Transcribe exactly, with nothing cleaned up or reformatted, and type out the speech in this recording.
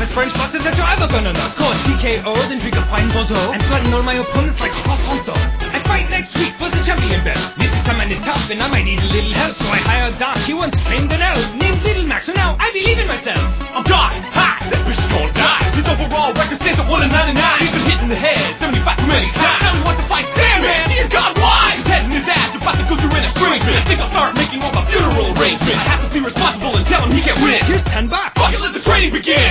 toughest French boxer that you're ever gonna know. Scored T K O's and drink a fine Bordeaux, and flatten all my opponents like Cross Honto. I fight next week for the champion belt. This time I'm tough and I might need a little help, so I hired Doc. He once trained an elf named Little Mac, so now I believe in myself. I'm Doc, ha! That bitch is gonna die. His overall record stands at one and ninety-nine. He's been hit in the head seventy-five too many times. Now he wants to fight Sandman. Dear God, why? His head and his ass are about to go through an estrangement. I think I'll start making all my funeral arrangements. I have to be responsible and tell him he can't win. Here's ten bucks. Fuck it, let the training begin.